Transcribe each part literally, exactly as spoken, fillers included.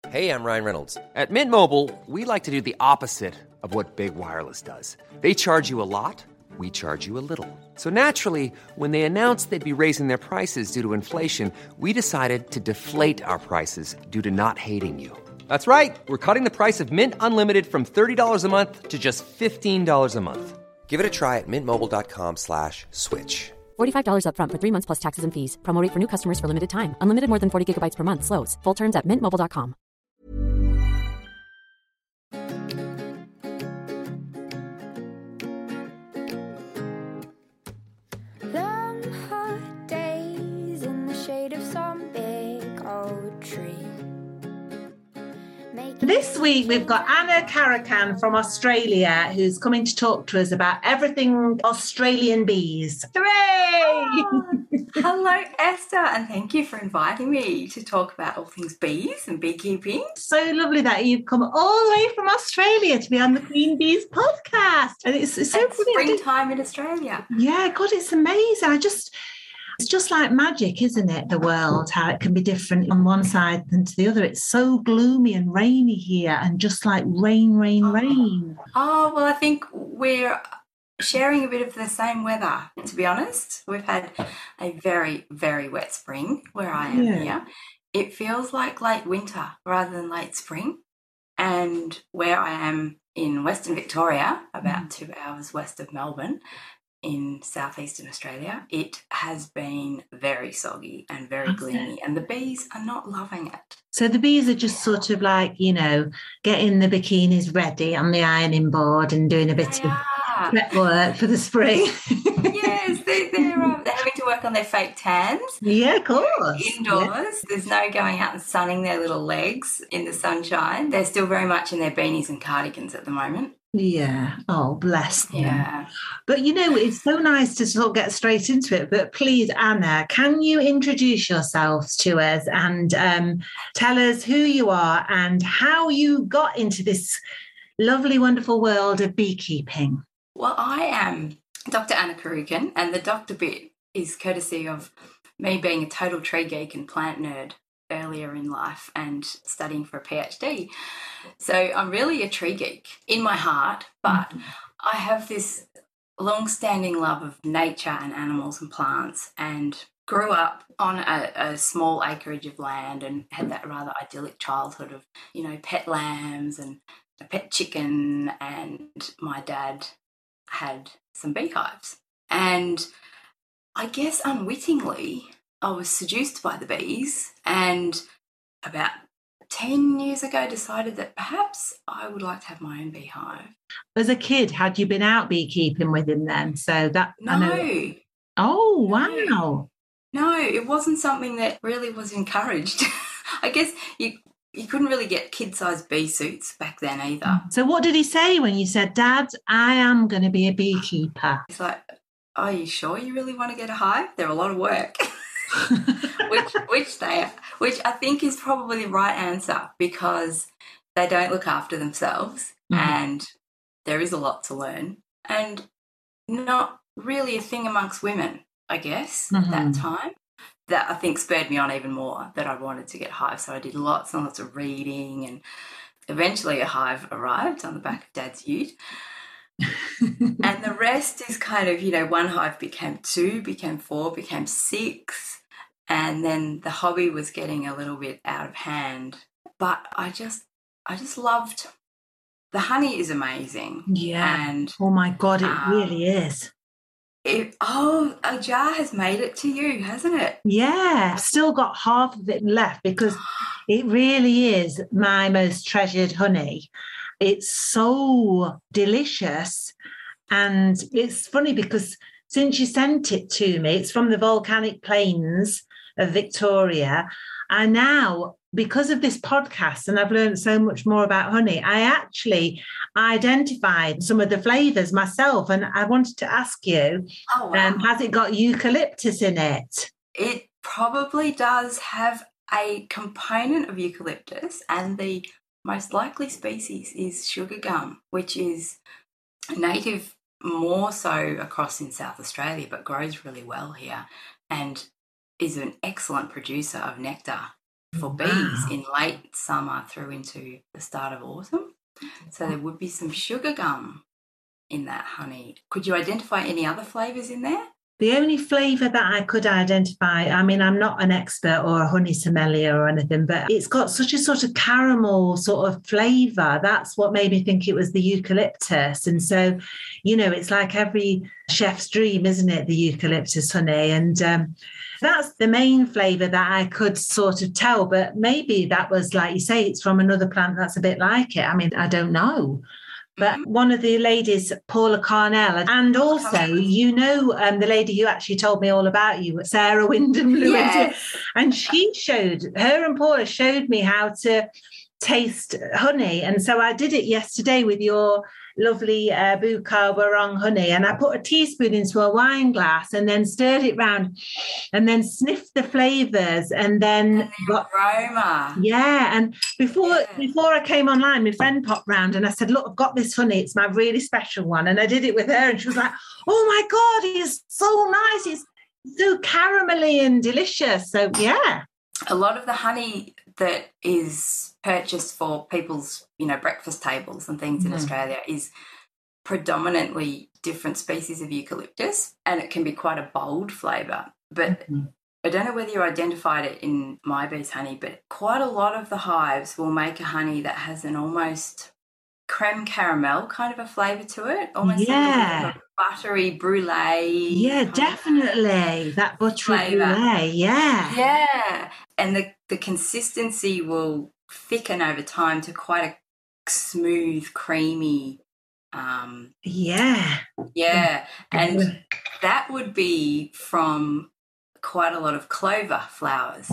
Hey, I'm Ryan Reynolds. At Mint Mobile, we like to do the opposite of what Big Wireless does. They charge you a lot, we charge you a little. So naturally, when they announced they'd be raising their prices due to inflation, we decided to deflate our prices due to not hating you. That's right. We're cutting the price of Mint Unlimited from thirty dollars a month to just fifteen dollars a month. Give it a try at mintmobile.com slash switch. forty-five dollars up front for three months plus taxes and fees. Promo rate for new customers for limited time. Unlimited more than forty gigabytes per month. Slows full terms at mint mobile dot com. Long hot days in the shade of some big old tree. This week we've got Anna Caracan from Australia who's coming to talk to us about everything Australian bees. Hooray! Oh, hello, Esther, and thank you for inviting me to talk about all things bees and beekeeping. So lovely that you've come all the way from Australia to be on the Queen Bees podcast. And it's, it's so It's brilliant. springtime in Australia. Yeah, God, it's amazing. I just... It's just like magic, isn't it? The world, how it can be different on one side than to the other. It's so gloomy and rainy here and just like rain, rain, Oh. rain. Oh, well, I think we're sharing a bit of the same weather, to be honest. We've had a very, very wet spring where I am Yeah. here. It feels like late winter rather than late spring. And where I am in Western Victoria, about two hours west of Melbourne, in southeastern Australia, it has been very soggy and very gloomy, and the bees are not loving it. So the bees are just sort of like, you know, getting the bikinis ready on the ironing board and doing a bit They of are. prep work for the spring. Yes, they, they're, um, they're having to work on their fake tans. Yeah, of course. Indoors, Yeah. there's no going out and sunning their little legs in the sunshine. They're still very much in their beanies and cardigans at the moment. Yeah. Oh, bless them. Yeah. But, you know, it's so nice to sort of get straight into it. But please, Anna, can you introduce yourselves to us and um, tell us who you are and how you got into this lovely, wonderful world of beekeeping? Well, I am Doctor Anna Caracan, and the doctor bit is courtesy of me being a total tree geek and plant nerd earlier in life and studying for a PhD. So I'm really a tree geek in my heart, but mm-hmm. I have this long-standing love of nature and animals and plants, and grew up on a, a small acreage of land and had that rather idyllic childhood of, you know, pet lambs and a pet chicken, and my dad had some beehives. And I guess unwittingly, I was seduced by the bees, and about ten years ago decided that perhaps I would like to have my own beehive. As a kid, had you been out beekeeping with him then? So that No. I know. Oh, wow. No. no, it wasn't something that really was encouraged. I guess you you couldn't really get kid-sized bee suits back then either. So what did he say when you said, Dad, I am going to be a beekeeper? It's like, are you sure you really want to get a hive? They're a lot of work. which which they which I think is probably the right answer, because they don't look after themselves, mm-hmm. and there is a lot to learn, and not really a thing amongst women, I guess, mm-hmm. at that time. That I think spurred me on even more, that I wanted to get hives. So I did lots and lots of reading, and eventually a hive arrived on the back of Dad's ute. And the rest is kind of, you know, one hive became two, became four, became six, and then the hobby was getting a little bit out of hand. But I just, I just loved, the honey is amazing. Yeah. And oh my God, it um, really is. It, oh, a jar has made it to you, hasn't it? Yeah, I've still got half of it left, because it really is my most treasured honey. It's so delicious. And it's funny because since you sent it to me, it's from the volcanic plains of Victoria. I now, because of this podcast, and I've learned so much more about honey, I actually identified some of the flavours myself. And I wanted to ask you, oh, wow. um, has it got eucalyptus in it? It probably does have a component of eucalyptus, and the most likely species is sugar gum, which is native more so across in South Australia, but grows really well here and is an excellent producer of nectar for bees Wow. in late summer through into the start of autumn. So there would be some sugar gum in that honey. Could you identify any other flavours in there? The only flavour that I could identify, I mean, I'm not an expert or a honey sommelier or anything, but it's got such a sort of caramel sort of flavour. That's what made me think it was the eucalyptus. And so, you know, it's like every chef's dream, isn't it? The eucalyptus honey. And um, that's the main flavour that I could sort of tell. But maybe that was, like you say, it's from another plant that's a bit like it. I mean, I don't know. But one of the ladies, Paula Carnell, and also, you know, um, the lady who actually told me all about you, Sarah Wyndham Lewis, Yes. and she showed, her and Paula showed me how to taste honey. And so I did it yesterday with your lovely uh, Buka Warong honey. And I put a teaspoon into a wine glass and then stirred it round and then sniffed the flavours and then And the aroma. yeah, and before Yeah. before I came online, my friend popped round and I said, look, I've got this honey. It's my really special one. And I did it with her and she was like, oh my God, it's so nice. It's so caramelly and delicious. So yeah. A lot of the honey that is purchased for people's, you know, breakfast tables and things in Mhm. Australia is predominantly different species of eucalyptus, and it can be quite a bold flavour. But Mhm. I don't know whether you identified it in My Bee's honey, but quite a lot of the hives will make a honey that has an almost creme caramel kind of a flavour to it, almost like a bit Yeah. of a buttery brulee. Yeah, kind of- definitely. That buttery flavour. brulee. Yeah. Yeah, and the, the consistency will thicken over time to quite a smooth, creamy, um, Yeah. yeah, and that would be from quite a lot of clover flowers.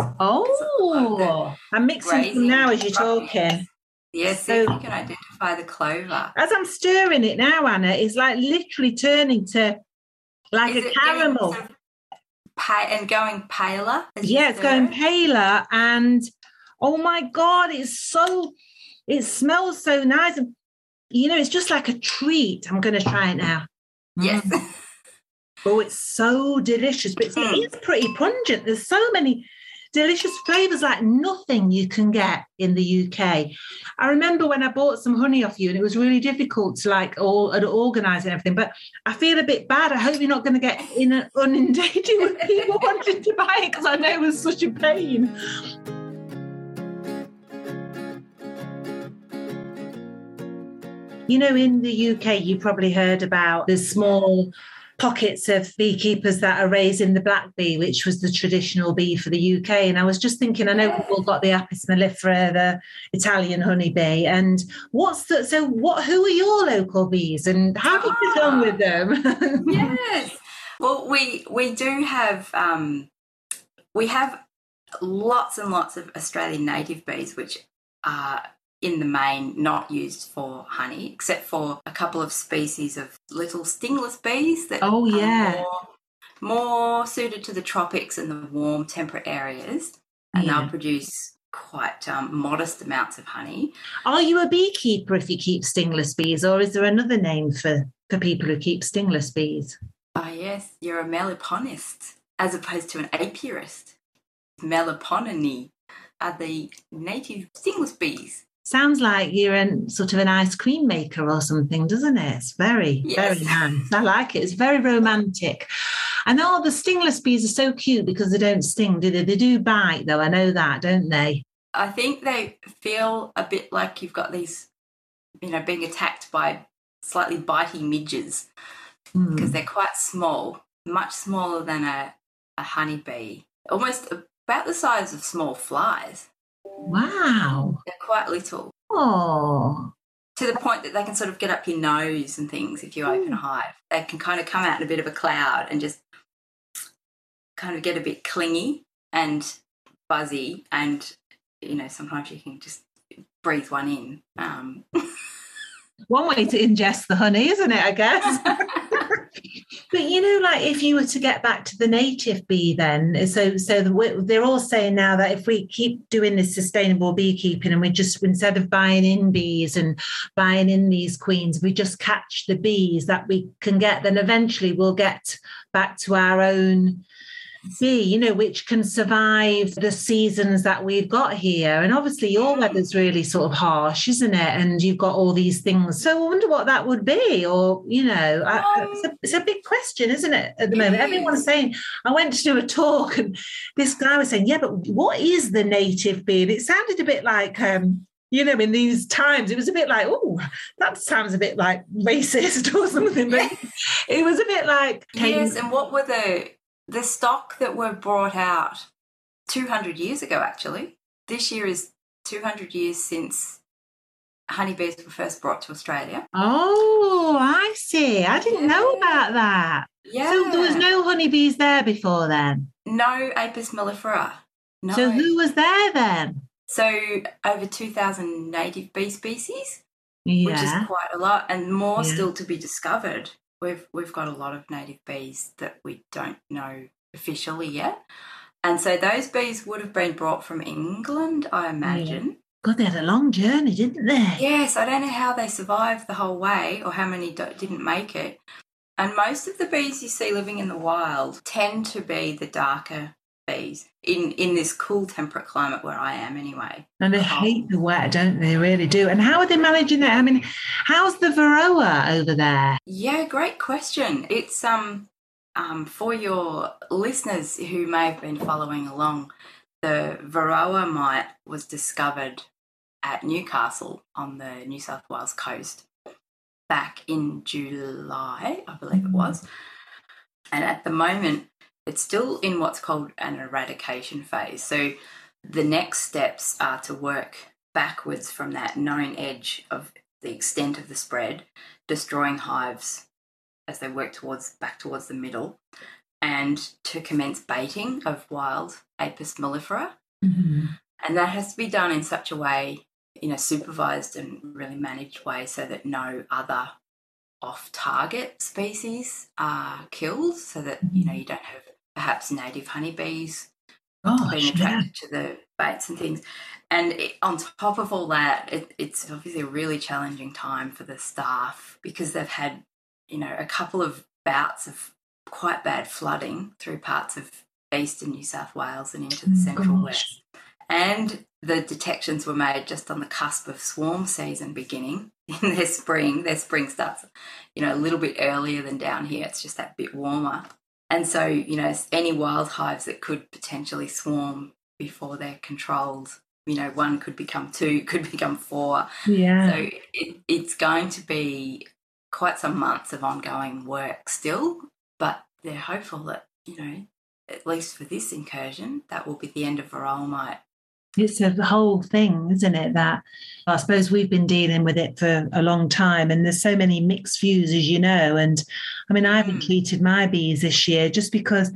Oh, I'm mixing them Grazing now as you're roughness. talking. Yes, see if So- you can identify the clover. As I'm stirring it now, Anna, it's like literally turning to like Is a it getting caramel. sort of pa- and going paler? as you Yeah, it's stir going it? paler, and oh my God, it's so, it smells so nice. You know, it's just like a treat. I'm going to try it now. Yes. Mm. Oh, it's so delicious, but it's, Mm. it is pretty pungent. There's so many delicious flavours like nothing you can get in the U K. I remember when I bought some honey off you and it was really difficult to like all and organise and everything, but I feel a bit bad. I hope you're not going to get in inundated with people wanting to buy it because I know it was such a pain. You know, in the U K, you probably heard about the small pockets of beekeepers that are raising the black bee, which was the traditional bee for the U K. And I was just thinking, I know we've all got the Apis mellifera, the Italian honeybee. And what's the, so what, who are your local bees and how do you get on with them? Yes. Well, we we do have um, we have lots and lots of Australian native bees, which are in the main not used for honey, except for a couple of species of little stingless bees that Oh, yeah. are more, more suited to the tropics and the warm temperate areas, and Yeah. they'll produce quite um, modest amounts of honey. Are you a beekeeper if you keep stingless bees, or is there another name for, for people who keep stingless bees? Ah, yes, you're a meliponist as opposed to an apiarist. Meliponidae are the native stingless bees. Sounds like you're an, sort of an ice cream maker or something, doesn't it? It's very, Yes. very nice. I like it. It's very romantic. And oh, the stingless bees are so cute because they don't sting, do they? They do bite, though. I know that, don't they? I think they feel a bit like you've got these, you know, being attacked by slightly bitey midges Mm. because they're quite small, much smaller than a, a honeybee, almost about the size of small flies. Wow. They're quite little, Oh, to the point that they can sort of get up your nose and things if you open a hive. They can kind of come out in a bit of a cloud and just kind of get a bit clingy and fuzzy, and, you know, sometimes you can just breathe one in. Um, one way to ingest the honey, isn't it, I guess? But, you know, like if you were to get back to the native bee then, so so the, they're all saying now that if we keep doing this sustainable beekeeping and we just, instead of buying in bees and buying in these queens, we just catch the bees that we can get, then eventually we'll get back to our own bee, you know, which can survive the seasons that we've got here. And obviously your weather's really sort of harsh, isn't it? And you've got all these things. So I wonder what that would be. Or, you know, I, Um, it's, a, it's a big question, isn't it, at the It moment? is. Everyone's saying, I went to do a talk and this guy was saying, yeah, but what is the native bee? And it sounded a bit like, um, you know, in these times, it was a bit like, oh, that sounds a bit like racist or something. But it was a bit like... Yes, and what were the the stock that were brought out two hundred years ago, actually? This year is two hundred years since honeybees were first brought to Australia. Oh, I see. I didn't know Yeah. about that. Yeah. So there was no honeybees there before then? No Apis mellifera. No. So who was there then? So over two thousand native bee species, Yeah. which is quite a lot, and more Yeah. still to be discovered. We've we've got a lot of native bees that we don't know officially yet. And so those bees would have been brought from England, I imagine. God, they had a long journey, didn't they? Yes, I don't know how they survived the whole way or how many do- didn't make it. And most of the bees you see living in the wild tend to be the darker bees in, in this cool temperate climate where I am anyway. And they hate the wet, don't they? They really do. And how are they managing it? I mean, how's the Varroa over there? Yeah, great question. It's um um for your listeners who may have been following along, the Varroa mite was discovered at Newcastle on the New South Wales coast back in July, I believe it was. And at the moment, it's still in what's called an eradication phase. So the next steps are to work backwards from that known edge of the extent of the spread, destroying hives as they work towards back towards the middle, and to commence baiting of wild Apis mellifera. Mm-hmm. And that has to be done in such a way, in a supervised and really managed way, so that no other off-target species are killed, so that, you know, you don't have perhaps native honeybees Gosh, being attracted to the baits and things. And it, on top of all that, it, it's obviously a really challenging time for the staff because they've had, you know, a couple of bouts of quite bad flooding through parts of eastern New South Wales and into the Oh, central gosh. west. And the detections were made just on the cusp of swarm season beginning in their spring. Their spring starts, you know, a little bit earlier than down here. It's just that bit warmer. And so, you know, any wild hives that could potentially swarm before they're controlled, you know, one could become two, could become four. Yeah. So it, it's going to be quite some months of ongoing work still, but they're hopeful that, you know, at least for this incursion, that will be the end of varroa mite. It's a whole thing, isn't it? That I suppose we've been dealing with it for a long time, and there's so many mixed views, as you know. And I mean, I haven't Mm. treated my bees this year just because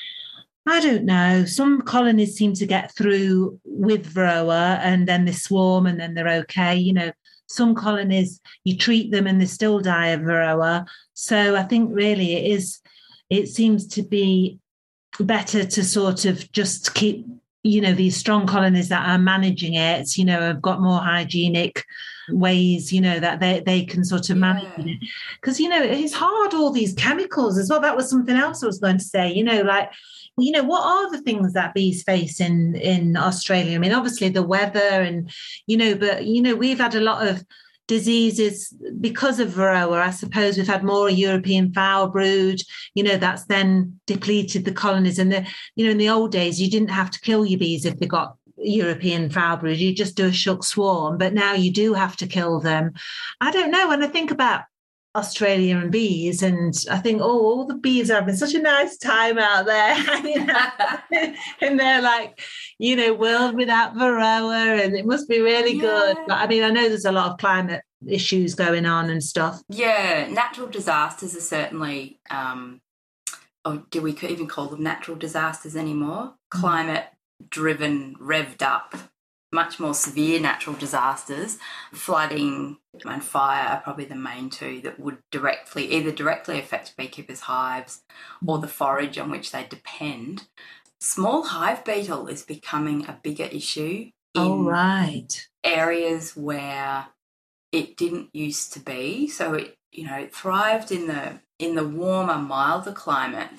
I don't know. Some colonies seem to get through with varroa, and then they swarm, and then they're okay. You know, some colonies you treat them and they still die of varroa. So I think really it is. It seems to be better to sort of just keep, you know, these strong colonies that are managing it, you know, have got more hygienic ways, you know, that they, they can sort of manage Yeah. it. Because, you know, it's hard, all these chemicals as well. That was something else I was going to say, you know, like, you know, what are the things that bees face in, in Australia? I mean, obviously the weather and, you know, but, you know, we've had a lot of diseases because of varroa. I suppose we've had more European foul brood, you know, that's then depleted the colonies. And the, you know, in the old days, you didn't have to kill your bees if they got European foul brood. You just do a shook swarm, but now you do have to kill them. I don't know. When I think about Australia and bees, and I think, oh, all the bees are having such a nice time out there hanging out in their, like, you know, world without varroa, and it must be really good. Yeah. But I mean, I know there's a lot of climate issues going on and stuff. Yeah, natural disasters are certainly, um, or do we even call them natural disasters anymore? Climate-driven, revved up, much more severe natural disasters, flooding and fire are probably the main two that would directly, either directly affect beekeepers' hives or the forage on which they depend. Small hive beetle is becoming a bigger issue in Oh, right. areas where it didn't used to be. So it, you know, it thrived in the in the warmer, milder climates,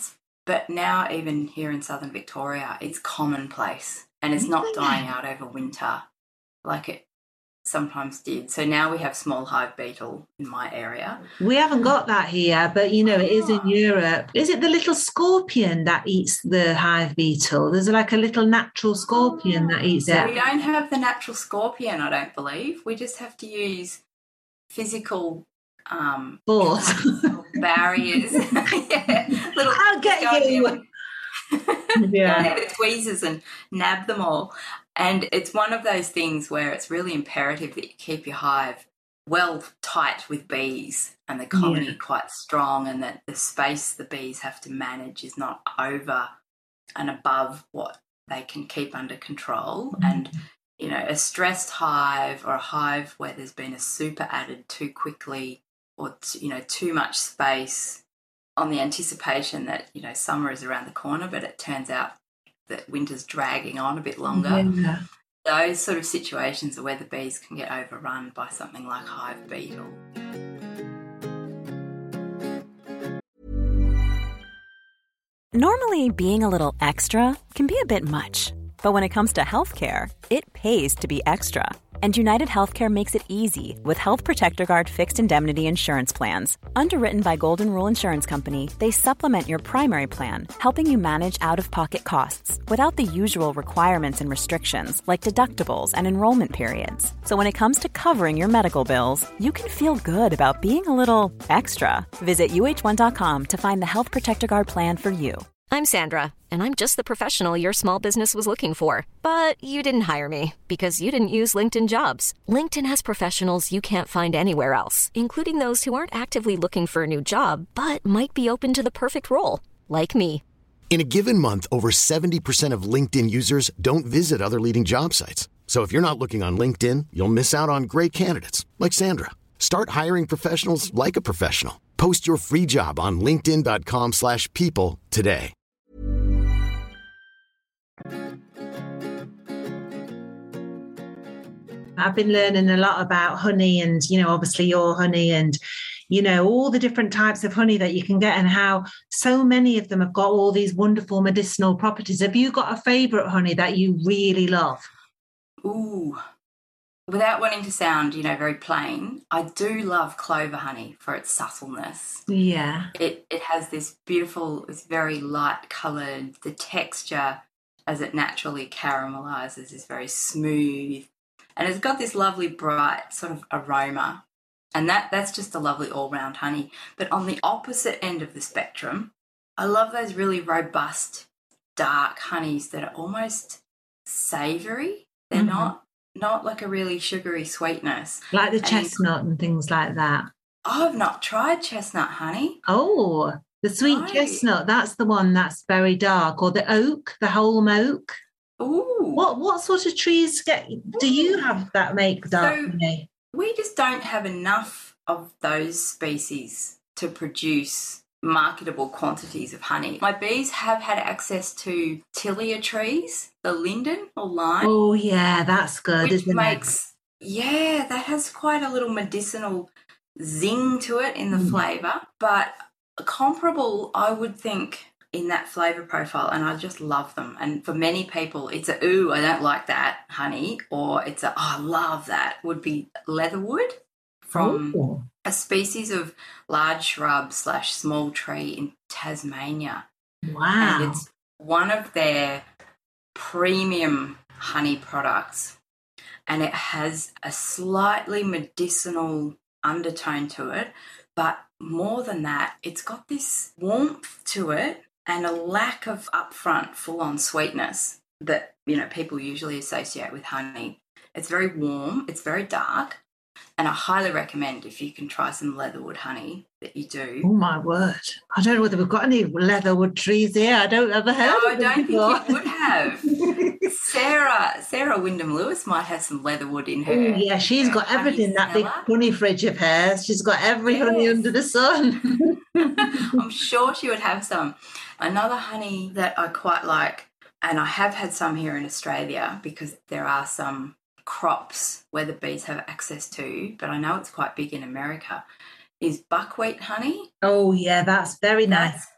But now even here in southern Victoria, it's commonplace and it's not dying out over winter like it sometimes did. So now we have small hive beetle in my area. We haven't got that here, but, you know, it is in Europe. Is it the little scorpion that eats the hive beetle? There's like a little natural scorpion that eats So it. we don't have the natural scorpion, I don't believe. We just have to use physical um, Force. barriers. yeah, little, I'll get you. Yeah. Go the tweezers and nab them all. And it's one of those things where it's really imperative that you keep your hive well tight with bees and the colony yeah. quite strong, and that the space the bees have to manage is not over and above what they can keep under control. Mm-hmm. And, you know, a stressed hive or a hive where there's been a super added too quickly or, you know, too much space on the anticipation that, you know, summer is around the corner, but it turns out that winter's dragging on a bit longer. Yeah. Those sort of situations are where the bees can get overrun by something like hive beetle. Normally, being a little extra can be a bit much, but when it comes to healthcare, it pays to be extra. And United Healthcare makes it easy with Health Protector Guard fixed indemnity insurance plans. Underwritten by Golden Rule Insurance Company, they supplement your primary plan, helping you manage out-of-pocket costs without the usual requirements and restrictions like deductibles and enrollment periods. So when it comes to covering your medical bills, you can feel good about being a little extra. Visit U H one dot com to find the Health Protector Guard plan for you. I'm Sandra, and I'm just the professional your small business was looking for. But you didn't hire me because you didn't use LinkedIn Jobs. LinkedIn has professionals you can't find anywhere else, including those who aren't actively looking for a new job, but might be open to the perfect role, like me. In a given month, over seventy percent of LinkedIn users don't visit other leading job sites. So if you're not looking on LinkedIn, you'll miss out on great candidates like Sandra. Start hiring professionals like a professional. Post your free job on linkedin dot com slash people today. I've been learning a lot about honey and, you know, obviously your honey and, you know, all the different types of honey that you can get and how so many of them have got all these wonderful medicinal properties. Have you got a favourite honey that you really love? Ooh, without wanting to sound, you know, very plain, I do love clover honey for its subtleness. Yeah. It it has this beautiful, it's very light coloured, the texture as it naturally caramelizes is very smooth. And it's got this lovely bright sort of aroma. And that that's just a lovely all-round honey. But on the opposite end of the spectrum, I love those really robust, dark honeys that are almost savoury. They're mm-hmm. not not like a really sugary sweetness. Like the and chestnut and things like that. Oh, I've not tried chestnut honey. Oh, the sweet no. chestnut, that's the one that's very dark. Or the oak, the Holm oak. Ooh. What what sort of trees get do you have that make dark so honey? We just don't have enough of those species to produce marketable quantities of honey. My bees have had access to tilia trees, the linden or lime. Oh yeah, that's good, which isn't makes, it? Yeah, that has quite a little medicinal zing to it in the mm. flavour, but comparable, I would think, in that flavour profile, and I just love them. And for many people, it's a, ooh, I don't like that honey, or it's a, oh, I love that, would be leatherwood from oh. a species of large shrub slash small tree in Tasmania. Wow. And it's one of their premium honey products, and it has a slightly medicinal undertone to it, but more than that, it's got this warmth to it and a lack of upfront full-on sweetness that, you know, people usually associate with honey. It's very warm, it's very dark, and I highly recommend, if you can try some leatherwood honey, that you do. Oh, my word. I don't know whether we've got any leatherwood trees here. I don't ever have. No, I don't before. think you would have. Sarah Sarah Wyndham Lewis might have some leatherwood in her. Oh, yeah, she's got everything, that big honey fridge of hers. She's got every yes. honey under the sun. I'm sure she would have some. Another honey that I quite like, and I have had some here in Australia because there are some crops where the bees have access to, but I know it's quite big in America, is buckwheat honey. Oh, yeah, that's very nice. That's,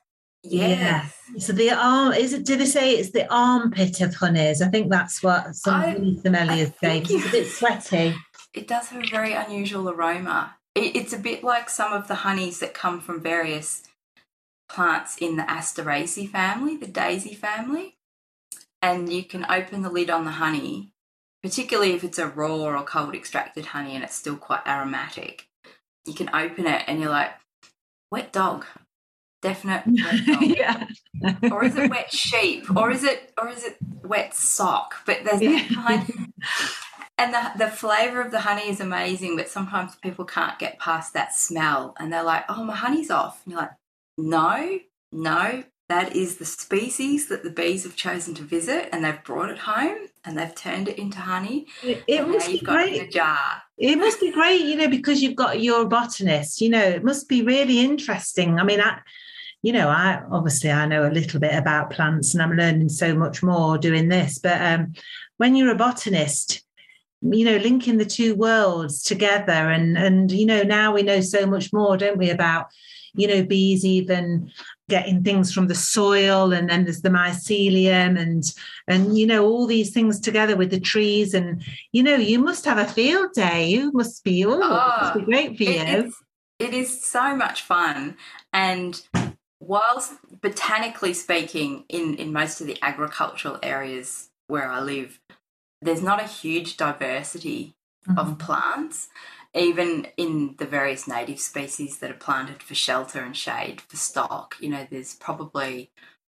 Yes. Yeah. So the arm, is it, do they say it's the armpit of honeys? I think that's what some I- honey sommeliers I say, think 'cause it's a bit sweaty. It does have a very unusual aroma. It, it's a bit like some of the honeys that come from various plants in the Asteraceae family, the daisy family. And you can open the lid on the honey, particularly if it's a raw or cold extracted honey and it's still quite aromatic. You can open it and you're like, wet dog. Definite wet dog. Yeah. Or is it wet sheep? Or is it or is it wet sock? But there's that kind. And the the flavour of the honey is amazing, but sometimes people can't get past that smell and they're like, oh, my honey's off. And you're like, no, no, that is the species that the bees have chosen to visit and they've brought it home and they've turned it into honey. It, it and must now be you've got it in a great. jar. It must be great, you know, because you've got you're a botanist, you know, it must be really interesting. I mean, I, you know, I obviously I know a little bit about plants and I'm learning so much more doing this. But um, when you're a botanist, you know, linking the two worlds together and, and, you know, now we know so much more, don't we, about, you know, bees even getting things from the soil, and then there's the mycelium and, and, you know, all these things together with the trees. And, you know, you must have a field day. You must be, oh, Oh, it must be great for you. It, it's, it is so much fun. And whilst botanically speaking, in, in most of the agricultural areas where I live, there's not a huge diversity mm-hmm. of plants, even in the various native species that are planted for shelter and shade for stock. You know, there's probably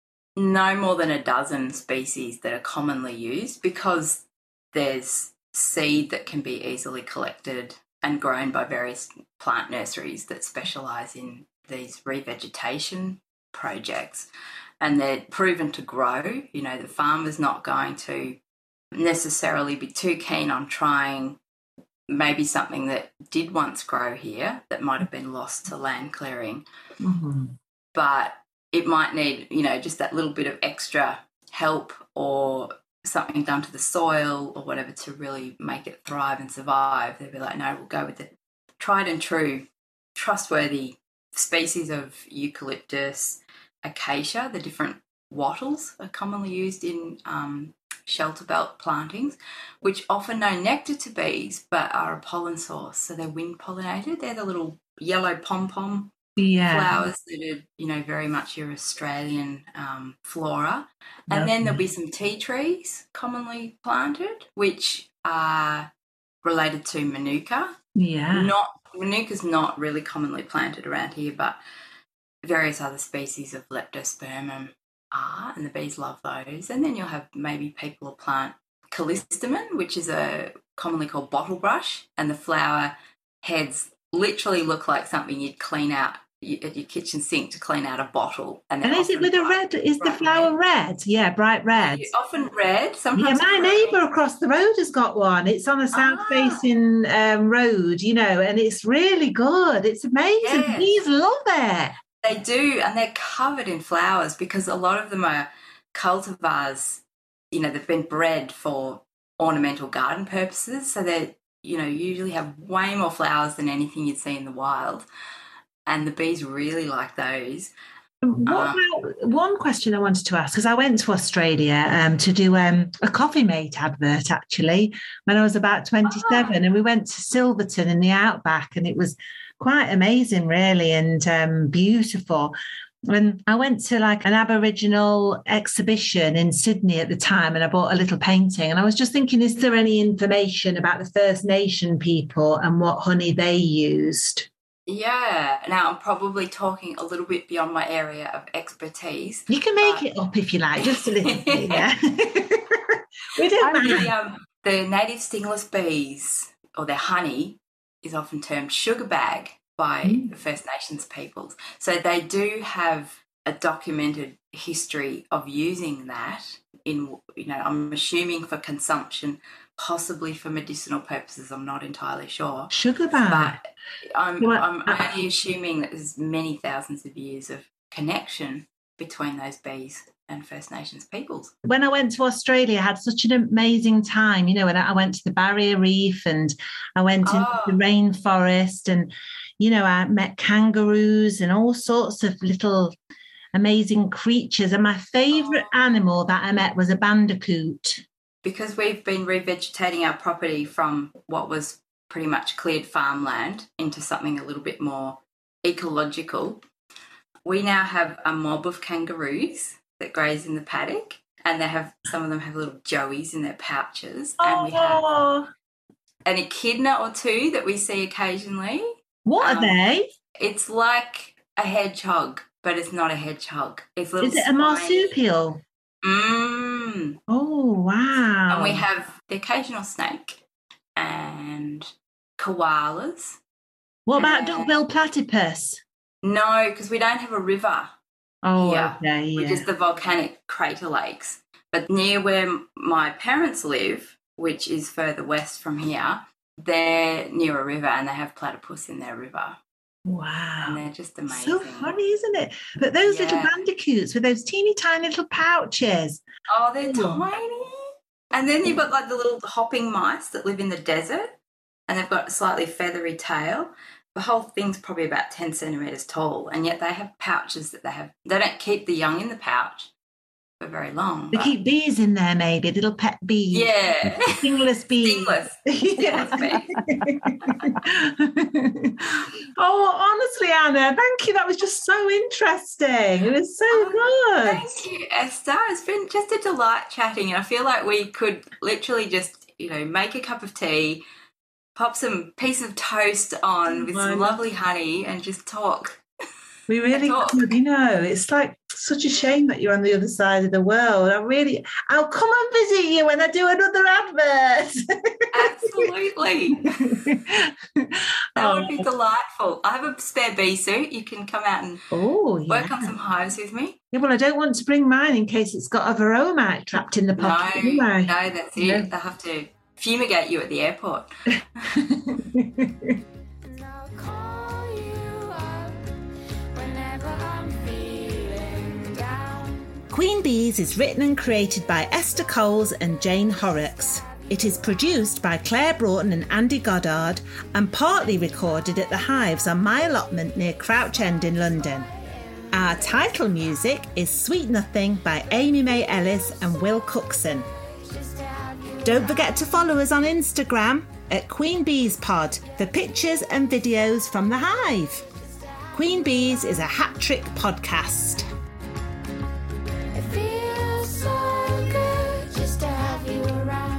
no more than a dozen species that are commonly used because there's seed that can be easily collected and grown by various plant nurseries that specialise in these revegetation projects, and they're proven to grow. You know, the farmer's not going to necessarily be too keen on trying maybe something that did once grow here that might have been lost to land clearing, Mm-hmm. but it might need, you know, just that little bit of extra help or something done to the soil or whatever to really make it thrive and survive. They'd be like, no, we'll go with the tried and true, trustworthy species of eucalyptus, acacia. The different wattles are commonly used in um, shelter belt plantings, which offer no nectar to bees but are a pollen source. So they're wind pollinated. They're the little yellow pom-pom Yeah. flowers that are, you know, very much your Australian um, flora. And Lovely. then there'll be some tea trees commonly planted, which are related to Manuka. Yeah. Not Manuka's not really commonly planted around here, but various other species of Leptospermum are, and the bees love those. And then you'll have maybe people will plant callistemon, which is a commonly called bottle brush, and the flower heads literally look like something you'd clean out at your kitchen sink to clean out a bottle. And, And is it with a red? Is the flower red? Yeah, bright red. Often red. Yeah, Sometimes my purple. neighbour across the road has got one. It's on a south-facing um, road, you know, and it's really good. It's amazing. Yes. Bees love it. They do, and they're covered in flowers because a lot of them are cultivars, you know, they've been bred for ornamental garden purposes. So they, you know, usually have way more flowers than anything you'd see in the wild. And the bees really like those. What Um, about, one question I wanted to ask, because I went to Australia um, to do um, a Coffee Mate advert, actually, when I was about twenty-seven. And we went to Silverton in the outback, and it was quite amazing, really, and um, beautiful. And I went to like an Aboriginal exhibition in Sydney at the time, and I bought a little painting. And I was just thinking, is there any information about the First Nation people and what honey they used? Yeah. Now, I'm probably talking a little bit beyond my area of expertise. You can make but- it up if you like, just a little bit, yeah. We don't mind. The, um, the native stingless bees, or their honey, is often termed sugar bag by Mm. the First Nations peoples. So they do have a documented history of using that in, you know, I'm assuming for consumption, possibly for medicinal purposes. I'm not entirely sure. Sugar bag. But I'm, Well, I'm I- only assuming that there's many thousands of years of connection between those bees and First Nations peoples. When I went to Australia, I had such an amazing time, you know, and I went to the Barrier Reef and I went Oh. into the rainforest, and, you know, I met kangaroos and all sorts of little amazing creatures. And my favourite animal that I met was a bandicoot. Because we've been revegetating our property from what was pretty much cleared farmland into something a little bit more ecological, we now have a mob of kangaroos that graze in the paddock, and they have some of them have little joeys in their pouches, and we have an echidna or two that we see occasionally. What um, are they? It's like a hedgehog, but it's not a hedgehog. It's little. Is it a spiny- marsupial? Mm. Oh, wow. And we have the occasional snake and koalas. What about and- duck-billed platypus? No, because we don't have a river. Oh, Yeah, okay, yeah. which is the volcanic crater lakes. But near where my parents live, which is further west from here, they're near a river and they have platypus in their river. Wow. And they're just amazing. So funny, isn't it? But those little Yeah. bandicoots with those teeny tiny little pouches. Oh, they're Ooh. tiny. And then you've got like the little hopping mice that live in the desert and they've got a slightly feathery tail. The whole thing's probably about ten centimetres tall, and yet they have pouches that they have. They don't keep the young in the pouch for very long. They but- keep bees in there, maybe, little pet bees. Yeah. Stingless bees. Stingless. Yeah. Stingless bees. Oh, honestly, Anna, thank you. That was just so interesting. It was so good. Thank you, Esther. It's been just a delight chatting, and I feel like we could literally just, you know, make a cup of tea, pop some piece of toast on with some Wow. lovely honey, and just talk. We really Talk. could, you know, it's like such a shame that you're on the other side of the world. I really, I'll come and visit you when I do another advert. Absolutely. That would be Oh. delightful. I have a spare bee suit. You can come out and Oh, yeah. work on some hives with me. Yeah, well, I don't want to bring mine in case it's got a varroa trapped in the No, pocket. no, do I? that's it. No. They'll have to fumigate you at the airport. And I'll call you up whenever I'm feeling down. Queen Bees is written and created by Esther Coles and Jane Horrocks. It is produced by Claire Broughton and Andy Goddard and partly recorded at the Hives on my allotment near Crouch End in London. Our title music is Sweet Nothing by Amy May Ellis and Will Cookson. Don't forget to follow us on Instagram at Queen Bees Pod for pictures and videos from the Hive. Queen Bees is a hat trick podcast. It feels so good just to have you around.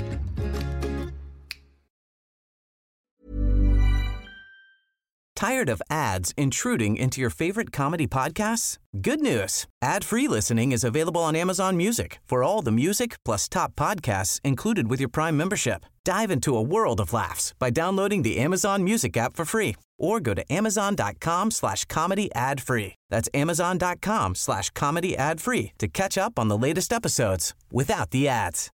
Tired of ads intruding into your favorite comedy podcasts? Good news. Ad-free listening is available on Amazon Music for all the music plus top podcasts included with your Prime membership. Dive into a world of laughs by downloading the Amazon Music app for free or go to amazon.com slash comedy ad free. That's amazon.com slash comedy ad free to catch up on the latest episodes without the ads.